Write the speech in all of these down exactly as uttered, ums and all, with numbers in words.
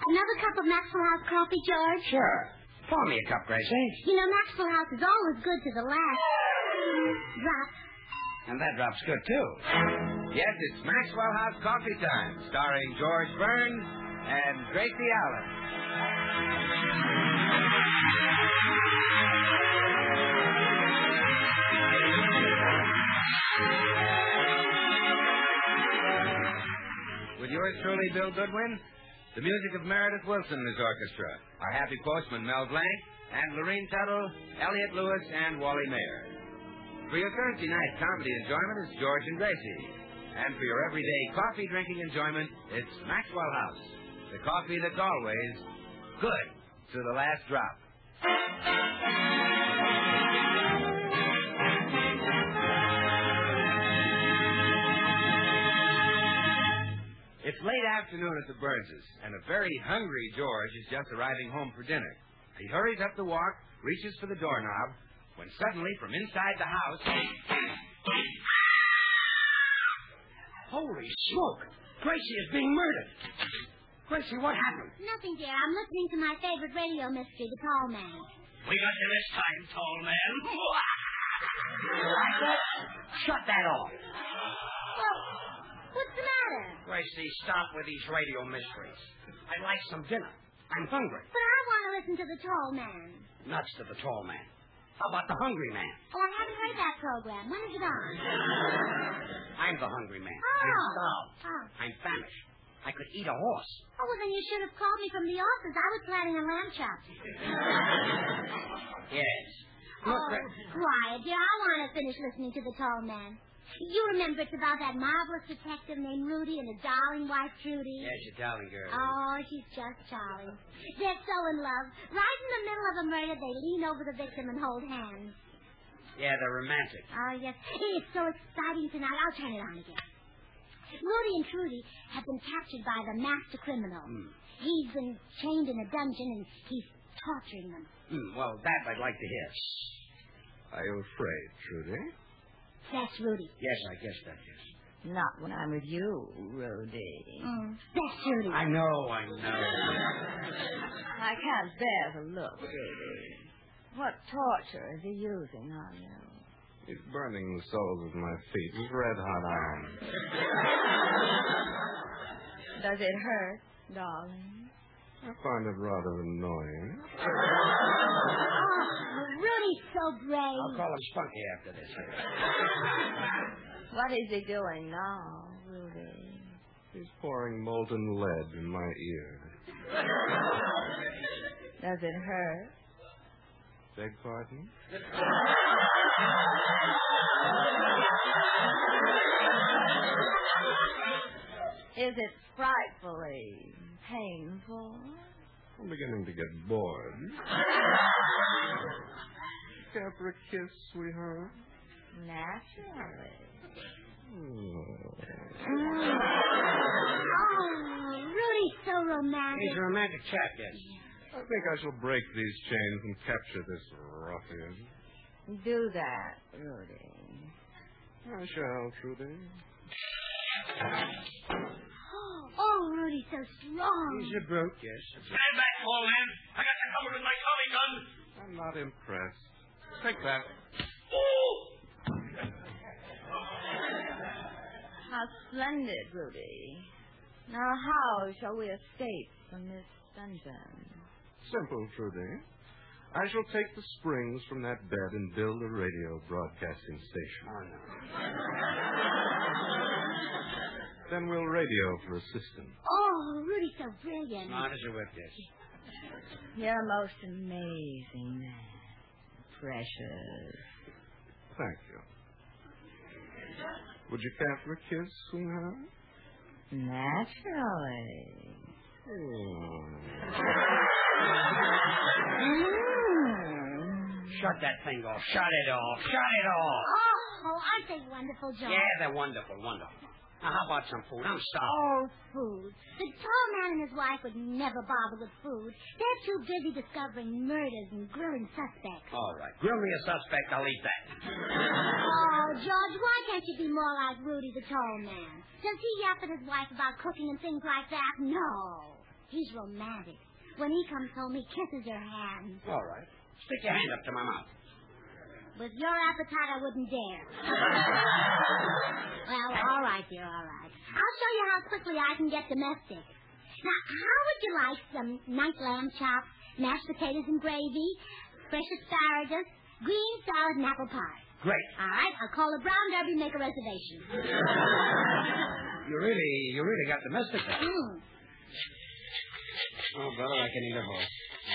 Another cup of Maxwell House coffee, George? Sure. Pour me a cup, Gracie. You know, Maxwell House is always good to the last drop. And that drop's good, too. Yes, it's Maxwell House Coffee Time, starring George Burns and Gracie Allen. With yours truly, Bill Goodwin, the music of Meredith Wilson and his orchestra, our happy postman, Mel Blanc, and Lorene Tuttle, Elliot Lewis, and Wally Mayer. For your Thursday night comedy enjoyment, it's George and Gracie. And for your everyday coffee-drinking enjoyment, it's Maxwell House, the coffee that's always good to the last drop. It's late afternoon at the Burnses, and a very hungry George is just arriving home for dinner. He hurries up the walk, reaches for the doorknob, when suddenly, from inside the house... Holy smoke! Gracie is being murdered. Gracie, what happened? Nothing, dear. I'm listening to my favorite radio mystery, The Tall Man. We got you this time, tall man. Like that? Shut that off. Well, what's the matter? Gracie, stop with these radio mysteries. I'd like some dinner. I'm hungry. But I want to listen to The Tall Man. Nuts to the tall man. How about the hungry man? Oh, I haven't heard that program. When is it on? I'm the hungry man. Oh. I'm starved. Oh. I'm famished. I could eat a horse. Oh, well, then you should have called me from the office. I was planning a lamb chop. Yes. Oh, quiet, dear. I want to finish listening to The Tall Man. You remember it's about that marvelous detective named Rudy and his darling wife, Trudy? Yes, your darling girl. Oh, she's just charming. They're so in love. Right in the middle of a murder, they lean over the victim and hold hands. Yeah, they're romantic. Oh, yes. It's so exciting tonight. I'll turn it on again. Rudy and Trudy have been captured by the master criminal. Mm. He's been chained in a dungeon, and he's torturing them. Mm, well, that I'd like to hear. Are you afraid, Trudy? That's Rudy. Yes, I guess that is. Not when I'm with you, Rudy. Mm. That's Rudy. I know, I know. I can't bear the look, Rudy. What torture is he using on you? He's burning the soles of my feet with red-hot iron. Does it hurt, darling? I find it rather annoying. Oh, Rudy's so brave. I'll call him Spunky after this. What is he doing now, Rudy? He's pouring molten lead in my ear. Does it hurt? Beg pardon? Is it frightfully painful? I'm beginning to get bored. Care for a kiss, sweetheart? Naturally. Oh, Rudy's so romantic. He's a romantic chap, yes. I think I shall break these chains and capture this ruffian. Do that, Rudy. I shall, Trudy. Oh, Rudy's so strong. He's a brute, yes. Stand back, tall man. I got you covered with my Tommy gun. I'm not impressed. Take that. Oh! How splendid, Rudy. Now how shall we escape from this dungeon? Simple, Trudy. I shall take the springs from that bed and build a radio broadcasting station. Oh, no. Then we'll radio for assistance. Oh, Rudy's so brilliant. Smart as a whip, yes. You're a most amazing man. Precious. Thank you. Would you care for a kiss, sweetheart? Naturally. Hmm. Mm. Shut that thing off. Shut it off. Shut it off. Oh, aren't they wonderful, John? Yeah, they're wonderful, wonderful. Now, how about some food? I'm starved. Oh, food. The tall man and his wife would never bother with food. They're too busy discovering murders and grilling suspects. All right. Grill me a suspect. I'll eat that. Oh, George, why can't you be more like Rudy the tall man? Does he yap at his wife about cooking and things like that? No. He's romantic. When he comes home, he kisses her hand. All right. Stick your hand up to my mouth. With your appetite, I wouldn't dare. Well, all right, dear, all right. I'll show you how quickly I can get domestic. Now, how would you like some night lamb chops, mashed potatoes and gravy, fresh asparagus, green salad, and apple pie? Great. All right, I'll call the Brown Derby and make a reservation. You really, you really got domestic there. Mm. Oh, brother, I can eat a both.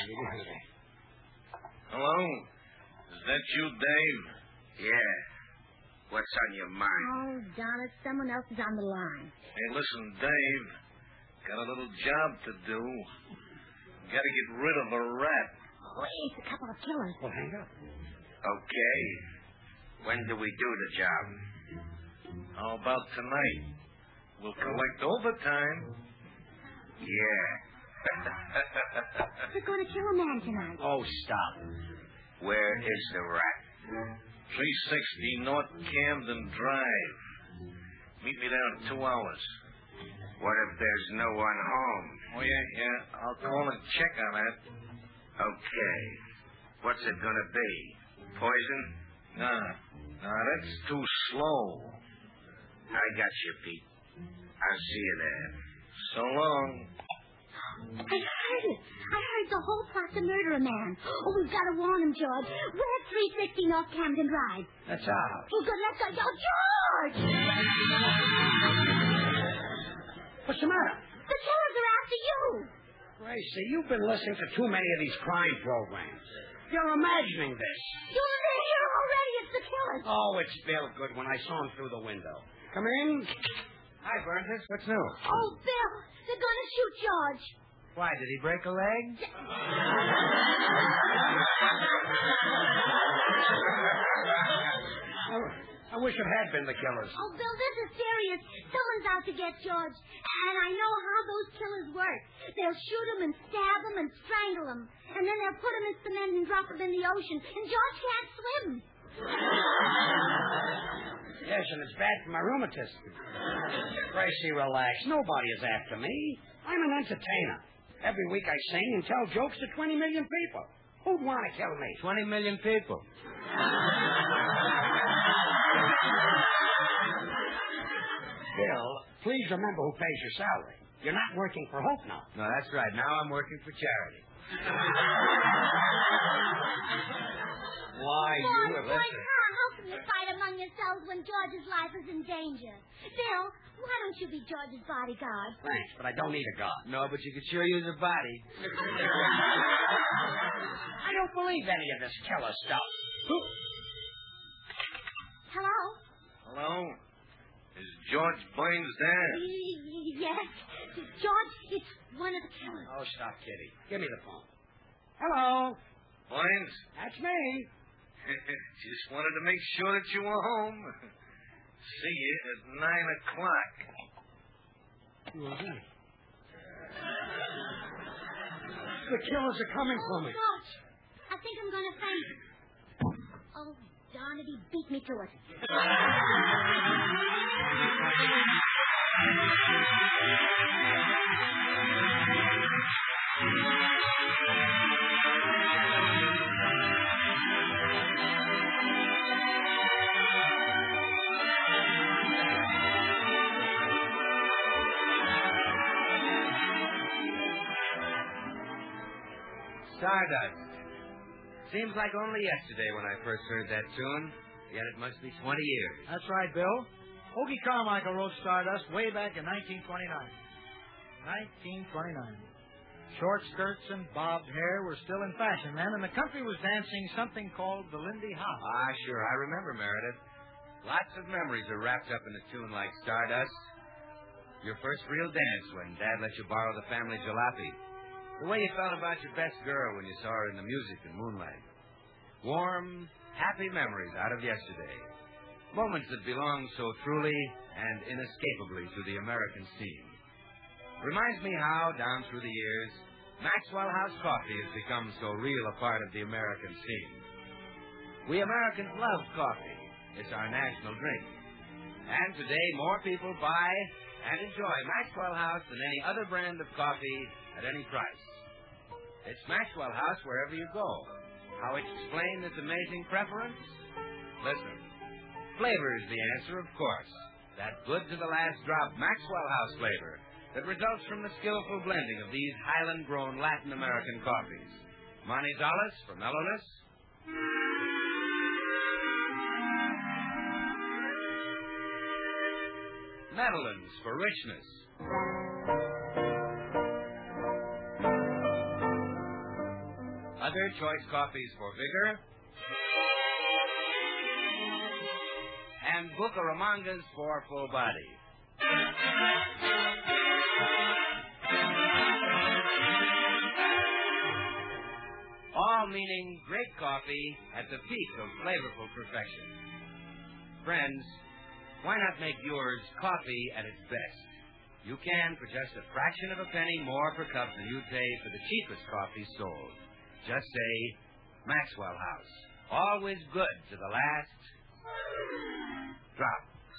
Hello? Is that you, Dave? Yeah. What's on your mind? Oh, Donna, someone else is on the line. Hey, listen, Dave. Got a little job to do. Gotta get rid of a rat. Oh, it's a couple of killers. Well, hang up. Okay. When do we do the job? How about tonight? We'll collect overtime. Yeah. We're going to kill a man tonight. Oh, stop. Where is the rat? three sixty North Camden Drive. Meet me there in two hours. What if there's no one home? Oh, yeah, yeah. I'll call and check on that. Okay. What's it gonna be? Poison? Nah. Nah, that's too slow. I got you, Pete. I'll see you there. So long. I heard it. I heard the whole plot to murder a man. Oh, we've got to warn him, George. We're at three sixty North Camden Drive. That's out. Oh, good. Let's go. Oh, George! What's the matter? The killers are after you. Gracie, you've been listening to too many of these crime programs. You're imagining this. You're here already. It's the killers. Oh, it's Bill Goodwin. I saw him through the window. Come in. Hi, Burns. What's new? Oh, Bill, they're going to shoot George. Why, did he break a leg? Oh, I wish it had been the killers. Oh, Bill, this is serious. Someone's out to get George. And I know how those killers work. They'll shoot him and stab him and strangle him. And then they'll put him in cement and drop him in the ocean. And George can't swim. Yes, and it's bad for my rheumatism. Gracie, relax. Nobody is after me. I'm an entertainer. Every week I sing and tell jokes to twenty million people. Who'd want to kill me? Twenty million people. Bill, please remember who pays your salary. You're not working for Hope now. No, that's right. Now I'm working for charity. Why, Boy, you have boy, listened. how, how can you fight among yourselves when George's life is in danger? Bill, why don't you be George's bodyguard? Thanks, but I don't need a god. No, but you could sure use a body. I don't believe any of this killer stuff. Hello? Hello? Is George Burns there? Y- Yes. George, it's one of the killers. Oh, stop, Kitty. Give me the phone. Hello. Burns? That's me. Just wanted to make sure that you were home. See you at nine o'clock. The killers are coming for me. George, I think I'm going to faint. Oh, darn it, he beat me to it. Stardust. Seems like only yesterday when I first heard that tune, yet it must be twenty years. That's right, Bill. Hoagie Carmichael wrote Stardust way back in nineteen twenty-nine. nineteen twenty-nine. Short skirts and bobbed hair were still in fashion then, and the country was dancing something called the Lindy Hop. Ah, sure, I remember, Meredith. Lots of memories are wrapped up in a tune like Stardust. Your first real dance when Dad let you borrow the family jalopy. The way you felt about your best girl when you saw her in the music and moonlight. Warm, happy memories out of yesterday. Moments that belong so truly and inescapably to the American scene. Reminds me how, down through the years, Maxwell House coffee has become so real a part of the American scene. We Americans love coffee. It's our national drink. And today, more people buy and enjoy Maxwell House than any other brand of coffee at any price. It's Maxwell House wherever you go. How explain this amazing preference? Listen. Flavor is the answer, of course. That good to the last drop Maxwell House flavor that results from the skillful blending of these Highland-grown Latin American coffees. Manizales for mellowness. Madeleines for richness. Other choice coffees for vigor. And Bucaramangas for full body. All meaning great coffee at the peak of flavorful perfection. Friends, why not make yours coffee at its best? You can for just a fraction of a penny more per cup than you'd pay for the cheapest coffee sold. Just say, Maxwell House. Always good to the last drop.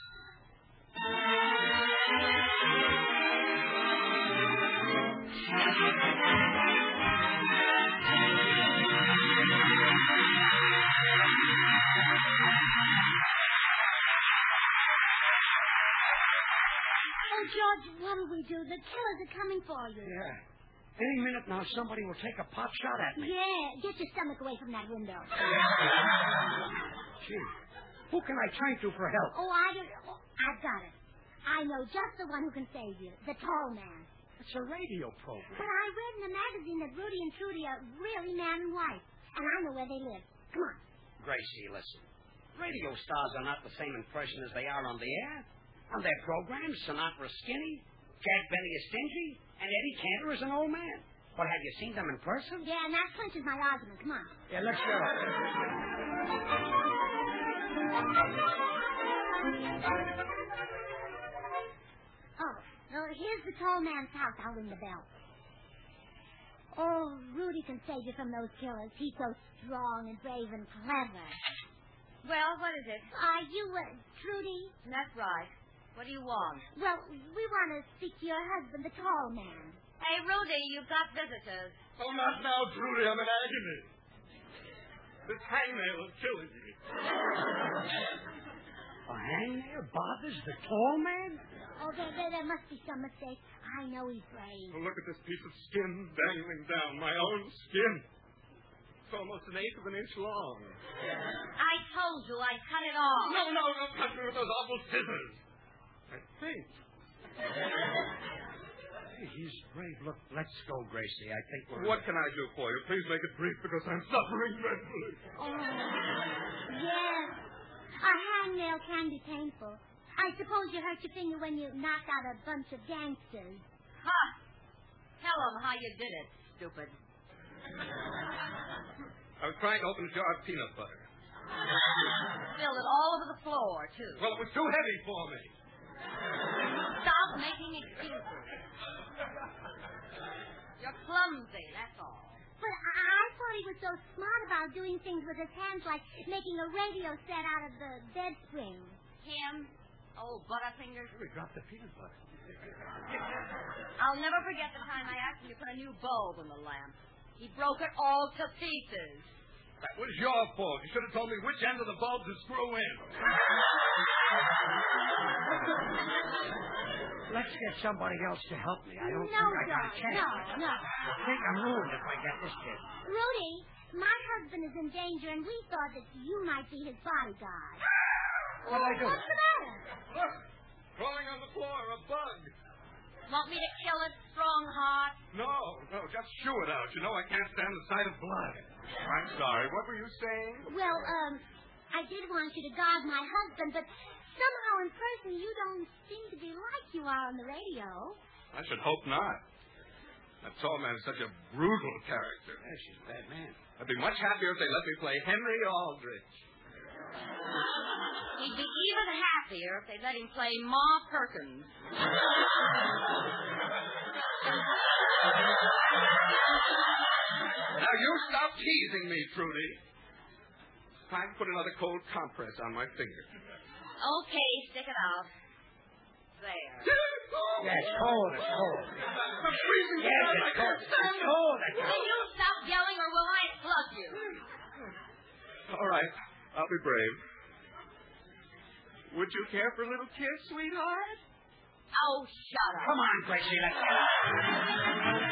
Oh, George, what'll we do? The killers are coming for you. Yeah. Any minute now, somebody will take a pot shot at me. Yeah, get your stomach away from that window. Gee, who can I turn to for help? Oh, I don't... Oh, I've got it. I know just the one who can save you. The tall man. It's a radio program. But I read in the magazine that Rudy and Trudy are really man and wife. And I know where they live. Come on. Gracie, listen. Radio stars are not the same impression as they are on the air. On their programs, Sinatra's skinny, Jack Benny is stingy, and Eddie Cantor is an old man. Well, have you seen them in person? Yeah, and that clinches my argument. Come on. Yeah, let's go. Oh, well, here's the tall man's house. I'll ring the bell. Oh, Rudy can save you from those killers. He's so strong and brave and clever. Well, what is it? Are you, uh, Trudy? That's right. What do you want? Well, we want to speak to your husband, the tall man. Hey, Rudy, you've got visitors. Oh, not now, Trudy. I'm in agony. This hangnail is killing me. A hangnail bothers the tall man? Oh, there, there, there must be some mistake. I know he's brave. Oh, look at this piece of skin dangling down. My own skin. It's almost an eighth of an inch long. I told you I'd cut it off. No, no, no, cut me with those awful scissors. I think. Hey, he's brave. Look, let's go, Gracie. I think we're... What can I do for you? Please make it brief because I'm suffering dreadfully. Oh, yes. A hangnail can be painful. I suppose you hurt your finger when you knocked out a bunch of gangsters. Ha! Tell them how you did it, stupid. I was trying to open a jar of peanut butter. Spilled it all over the floor, too. Well, it was too heavy for me. Stop making excuses. You're clumsy, that's all. But I, I thought he was so smart about doing things with his hands, like making a radio set out of the bed spring. Him? Old Butterfingers? We dropped the peanut butter. I'll never forget the time I asked him to put a new bulb in the lamp. He broke it all to pieces. That was your fault. You should have told me which end of the bulb to screw in. Let's get somebody else to help me. I don't No, think I got a George, chance. no, no. I think I'm ruined if I get this kid. Rudy, my husband is in danger, and we thought that you might be his bodyguard. What'd I do? What's the matter? Look, crawling on the floor, a bug. Want me to kill it, strong heart? No, no, just shoo it out. You know I can't stand the sight of blood. I'm sorry. What were you saying? Well, um, I did want you to guard my husband, but somehow in person you don't seem to be like you are on the radio. I should hope not. That tall man is such a brutal character. Yeah, she's a bad man. I'd be much happier if they let me play Henry Aldrich. He'd be even happier if they let him play Ma Perkins. Now, you stop teasing me, Trudy. Time to put another cold compress on my finger. Okay, stick it out. there. Yeah, it's cold. It's cold. I'm freezing. Yes, it's cold. It's cold. It's Will cold. you stop yelling or will I plug you? All right, I'll be brave. Would you care for a little kiss, sweetheart? Oh, shut up. Come on, Gracie. Let's get out.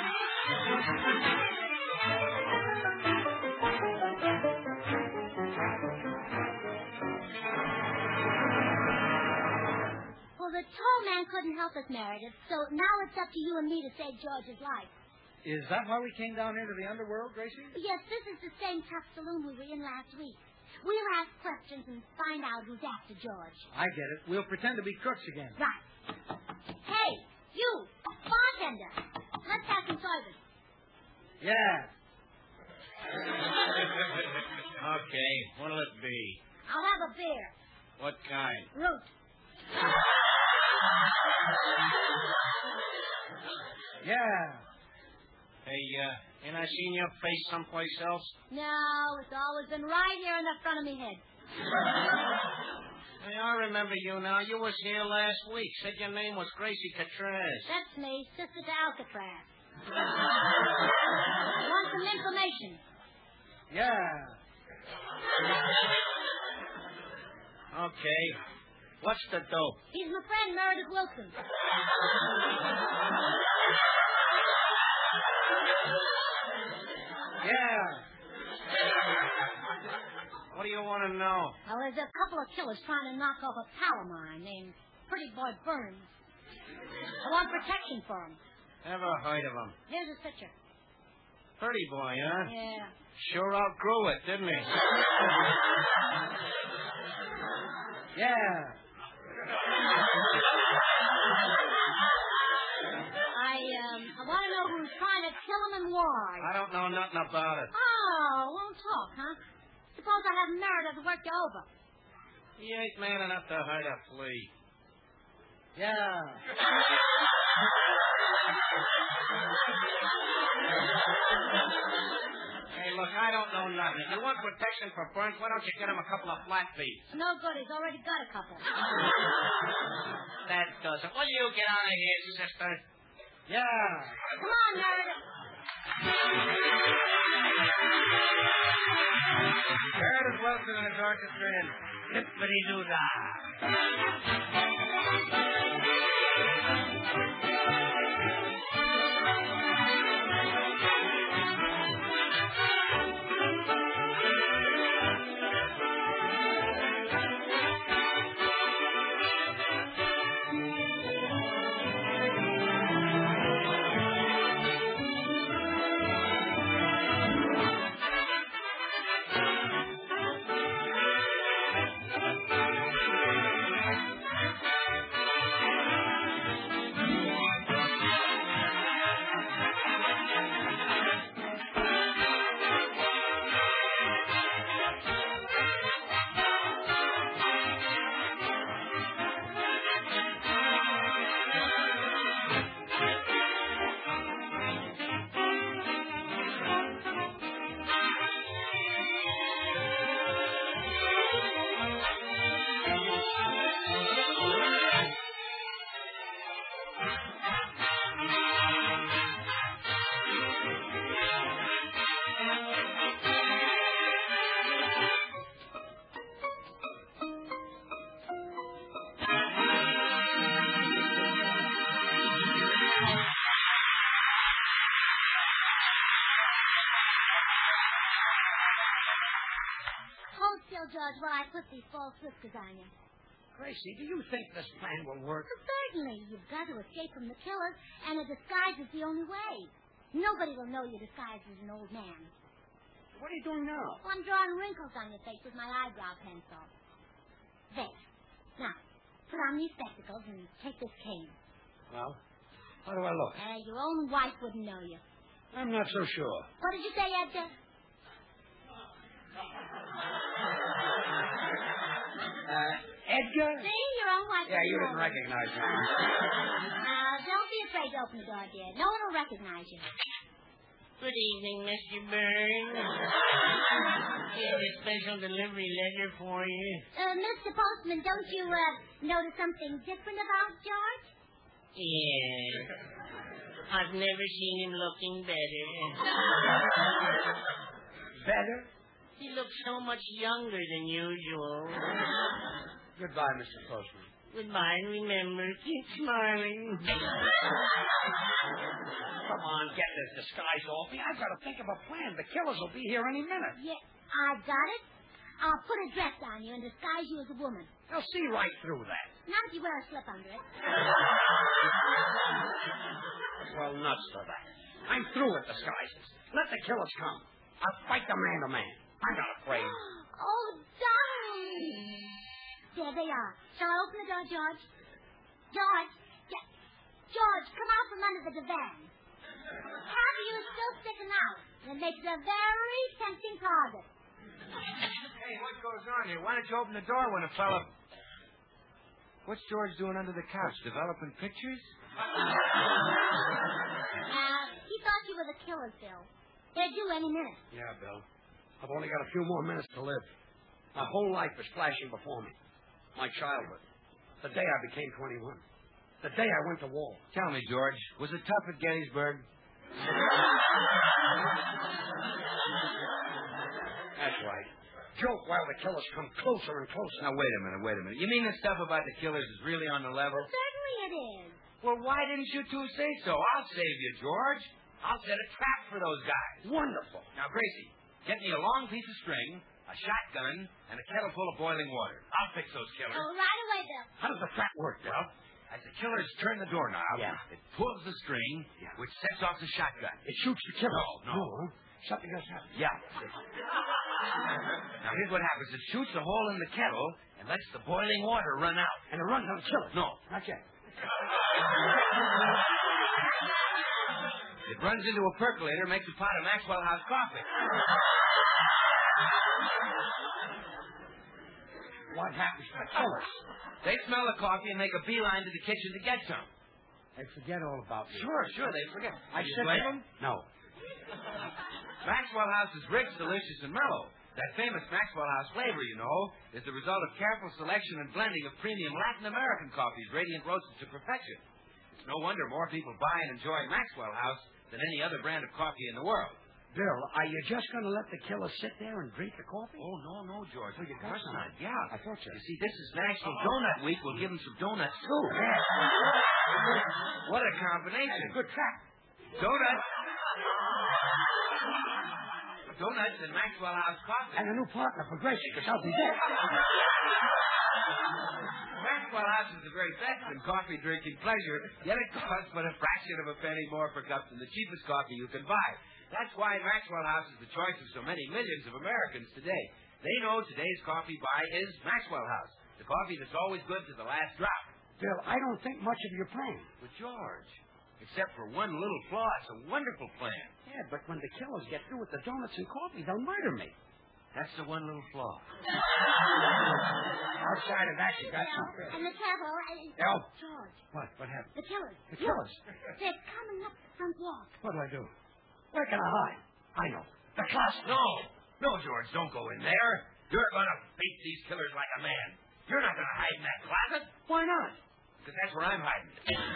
Well, the tall man couldn't help us, Meredith, so now it's up to you and me to save George's life. Is that why we came down here to the underworld, Gracie? Yes, this is the same tough saloon we were in last week. We'll ask questions and find out who's after George. I get it. We'll pretend to be crooks again. Right. Hey, you, bartender. Let's have some service. Yeah. Okay, what'll it be? I'll have a beer. What kind? Root. Yeah. Hey, uh, ain't I seen your face someplace else? No, it's always been right here in the front of me head. Hey, I remember you now. You was here last week. Said your name was Gracie Catraz. That's me, sister to Alcatraz. Want some information? Yeah. Okay. What's the dope? He's my friend, Meredith Wilson. Yeah. What do you want to know? Well, there's a couple of killers trying to knock off a pal of mine named Pretty Boy Burns. I want protection for him. Never heard of him. Here's his picture. Pretty boy, huh? Yeah. Sure outgrew it, didn't he? Yeah. I, um, I want to know who's trying to kill him and why. I don't know nothing about it. Oh, won't talk, huh? Suppose I have Meredith work you over. He ain't man enough to hurt a flea. Yeah. Hey, look, I don't know nothing. If you want protection for Burns, why don't you get him a couple of flat feet? No good. He's already got a couple. That does it. Will you get out of here, sister? Yeah. Come on, Meredith. Meredith Wilson and his orchestra in Hippity-doo-dah. Hold still, George, while I put these false whiskers on you. Gracie, do you think this plan will work? Certainly. You've got to escape from the killers, and a disguise is the only way. Nobody will know you're disguised as an old man. What are you doing now? Well, I'm drawing wrinkles on your face with my eyebrow pencil. There. Now, put on these spectacles and take this cane. Well, how do I look? Uh, your own wife wouldn't know you. I'm not so sure. What did you say, Edgar? Uh, Edgar? See, your own wife. Yeah, you wouldn't didn't know recognize me. Now, don't be afraid to open the door, dear. No one will recognize you. Big Good evening, Mister Burns. Here's a special delivery letter for you. Uh, Mister Postman, don't you, uh, notice something different about George? Yes. I've never seen him looking better. Better? He looks so much younger than usual. Goodbye, Mister Postman. Goodbye, and remember, keep smiling. Come on, get this disguise off me. I've got to think of a plan. The killers will be here any minute. Yeah, I got it. I'll put a dress on you and disguise you as a woman. They'll see right through that. Not if you wear a slip under it. Well, nuts for that. I'm through with disguises. Let the killers come. I'll fight them man to man. I'm not afraid. Oh, darling. There they are. Shall I open the door, George? George. Ge- George, come out from under the divan. Half of you is still sticking out. It makes a very tempting target. Hey, what goes on here? Why don't you open the door when a fella... What's George doing under the couch? Developing pictures? Uh, he thought you were the killer, Bill. They're due any minute. Yeah, Bill. I've only got a few more minutes to live. My whole life is flashing before me. My childhood. The day I became twenty-one. The day I went to war. Tell me, George, was it tough at Gettysburg? That's right. Joke while the killers come closer and closer. Now, wait a minute, wait a minute. You mean the stuff about the killers is really on the level? Well, certainly it is. Well, why didn't you two say so? I'll save you, George. I'll set a trap for those guys. Wonderful. Now, Gracie, get me a long piece of string, a shotgun, and a kettle full of boiling water. I'll fix those killers. Oh, right away, Bill. How does the trap work, Bill? As the killers turn the doorknob, Yeah. it pulls the string, Yeah. which sets off the shotgun. It shoots the killers. No, no. huh? Something else happens. Yeah. Now, here's what happens. It shoots a hole in the kettle and lets the boiling water run out. And it runs on the killers. No. Not yet. It runs into a percolator, makes a pot of Maxwell House coffee. What happens to the killers? They smell the coffee and make a beeline to the kitchen to get some. They forget all about me. Sure, sure, they forget. I You said blame that- them? No. Maxwell House is rich, delicious, and mellow. That famous Maxwell House flavor, you know, is the result of careful selection and blending of premium Latin American coffees, radiant roasted to perfection. It's no wonder more people buy and enjoy Maxwell House than any other brand of coffee in the world. Bill, are you just going to let the killers sit there and drink the coffee? Oh, no, no, George. Oh, you Of got course some. not. Yeah. I thought you. You see, this is National Donut Week. We'll give them some donuts, too. What a combination. Good trap. Donuts. Donuts and Maxwell House coffee. And a new partner for Gracie, because I'll be there. Maxwell House is the very best in coffee drinking pleasure, yet it costs but a fraction of a penny more per cup than the cheapest coffee you can buy. That's why Maxwell House is the choice of so many millions of Americans today. They know today's coffee buy is Maxwell House, the coffee that's always good to the last drop. Bill, I don't think much of your plan. But George, except for one little flaw, it's a wonderful plan. Yeah, but when the killers get through with the donuts and coffee, they'll murder me. That's the one little flaw. Outside of that, you got some fish. And the kettle. I... Oh. George, What? What happened? the killers. The killers? They're coming up the front walk. What'll I do? Where can I hide? I know. The closet. No, no, George, don't go in there. You're going to face these killers like a man. You're not going to hide in that closet. Why not? Because that's where I'm hiding.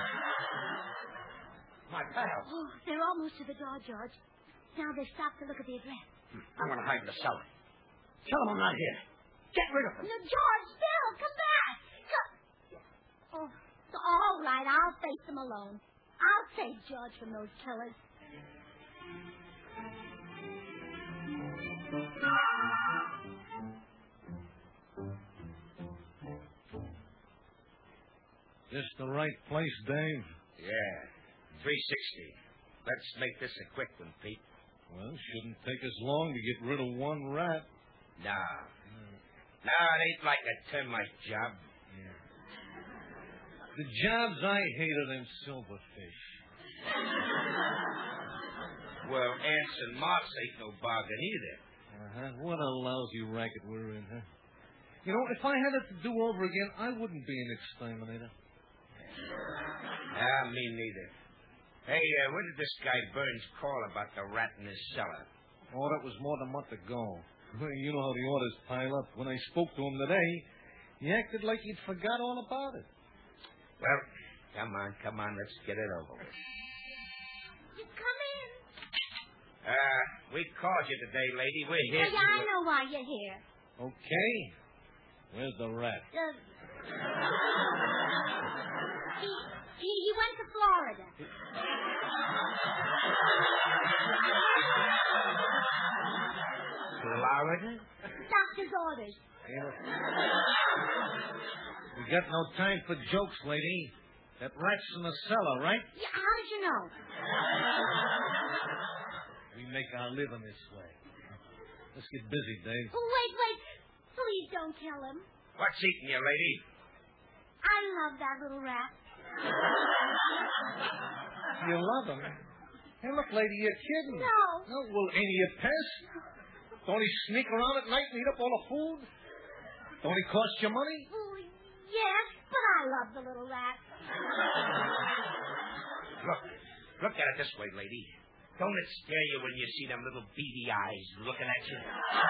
My pals. Oh, they're almost to the door, George. Now they stop to look at the address. I'm going to hide in the cellar. Tell them I'm not here. Get rid of them. No, George, Bill, come back. Come. Oh, all right, I'll face them alone. I'll save George from those killers. This the right place, Dave? Yeah. three sixty. Let's make this a quick one, Pete. Well, shouldn't take us long to get rid of one rat. Nah. Nah, it ain't like a termite job. The jobs I hate are them silverfish. Well, ants and moths ain't no bargain either. Uh-huh. What a lousy racket we're in, huh? You know, if I had it to do over again, I wouldn't be an exterminator. Ah, me neither. Hey, uh, what did this guy Burns call about the rat in his cellar? Oh, that was more than a month ago. You know how the orders pile up. When I spoke to him today, he acted like he'd forgot all about it. Well, come on, come on, let's get it over with. Just come in. Uh, we called you today, lady. We're here. Oh, yeah, I know why you're here. Okay. Where's the rat? Uh, he, he, he went to Florida. Florida? Doctor's orders. We got no time for jokes, lady. That rat's in the cellar, right? Yeah, how did you know? We make our living this way. Let's get busy, Dave. Oh, wait, wait. Please don't tell him. What's eating you, lady? I love that little rat. You love him? Hey, look, lady, you're kidding. No. No, well, ain't he a pest? Don't he sneak around at night and eat up all the food? Don't he cost you money? Oh, yes, but I love the little rat. Look, look at it this way, lady. Don't it scare you when you see them little beady eyes looking at you?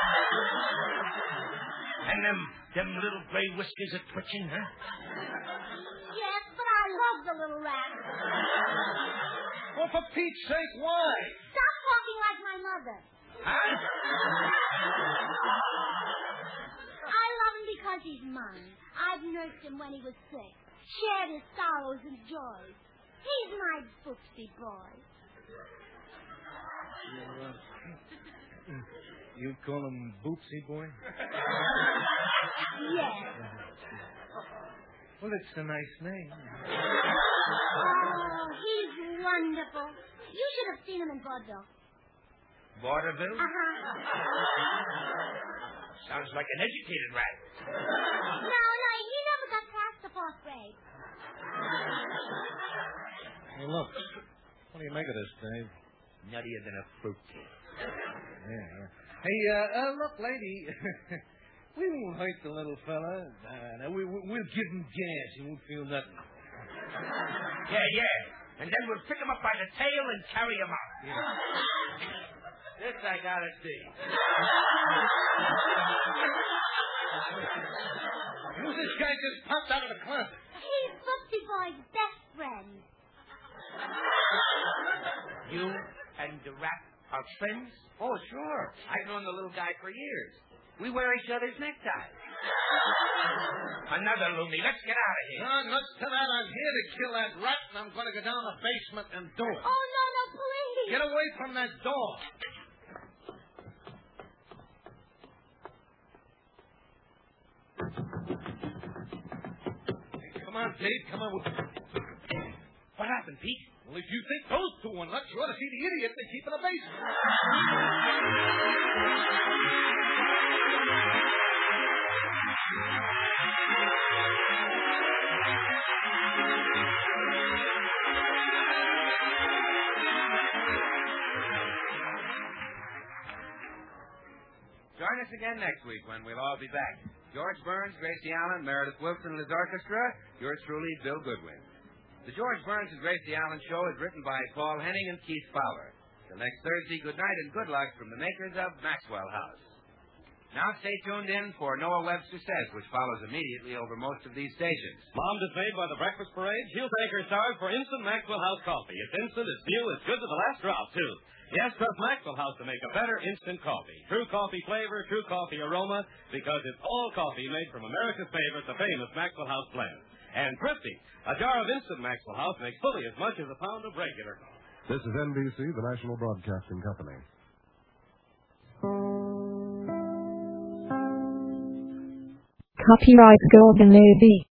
And them them little gray whiskers are twitching, huh? Yes, but I love the little rat. Well, for Pete's sake, why? Stop talking like my mother. Huh? I love him because he's mine. I've nursed him when he was sick, shared his sorrows and joys. He's my Bootsy boy. You, uh, you call him Bootsy boy? Yes. Well, it's a nice name. Oh, he's wonderful. You should have seen him in vaudeville. Vaudeville? Uh-huh. Sounds like an educated rat. No, no, he never got past the fourth grade. Hey, look. What do you make of this, Dave? Nuttier than a fruitcake. Yeah, yeah. Hey, uh, uh, look, lady. We won't hurt the little fella. Uh, we, we, we'll give him gas. He won't feel nothing. Yeah, yeah. And then we'll pick him up by the tail and carry him out. Yeah. This I gotta see. Who's this guy just popped out of the closet? He's Bootsy boy's best friend. You and the rat are friends? Oh, sure. I've known the little guy for years. We wear each other's neckties. Another loony. Let's get out of here. No, nuts to that. I'm here to kill that rat, and I'm going to go down the basement and do it. Oh, no, no, please. Get away from that door. Hey, come on, Dave. Come on. What happened, Pete? Well, if you think those two are nuts, you ought to see the idiot they keep in the basement. Join us again next week when we'll all be back. George Burns, Gracie Allen, Meredith Wilson and his orchestra. Yours truly, Bill Goodwin. The George Burns and Gracie Allen Show is written by Paul Henning and Keith Fowler. Till next Thursday, good night and good luck from the makers of Maxwell House. Now stay tuned in for Noah Webster Says, which follows immediately over most of these stations. Mom dismayed by the breakfast parade? She'll take her stars for instant Maxwell House coffee. It's instant, it's new, it's good to the last drop, too. Yes, trust Maxwell House to make a better instant coffee. True coffee flavor, true coffee aroma, because it's all coffee made from America's favorite, the famous Maxwell House blend. And thrifty. A jar of instant Maxwell House makes fully as much as a pound of regular coffee. This is N B C, the National Broadcasting Company. Copyright Golden A B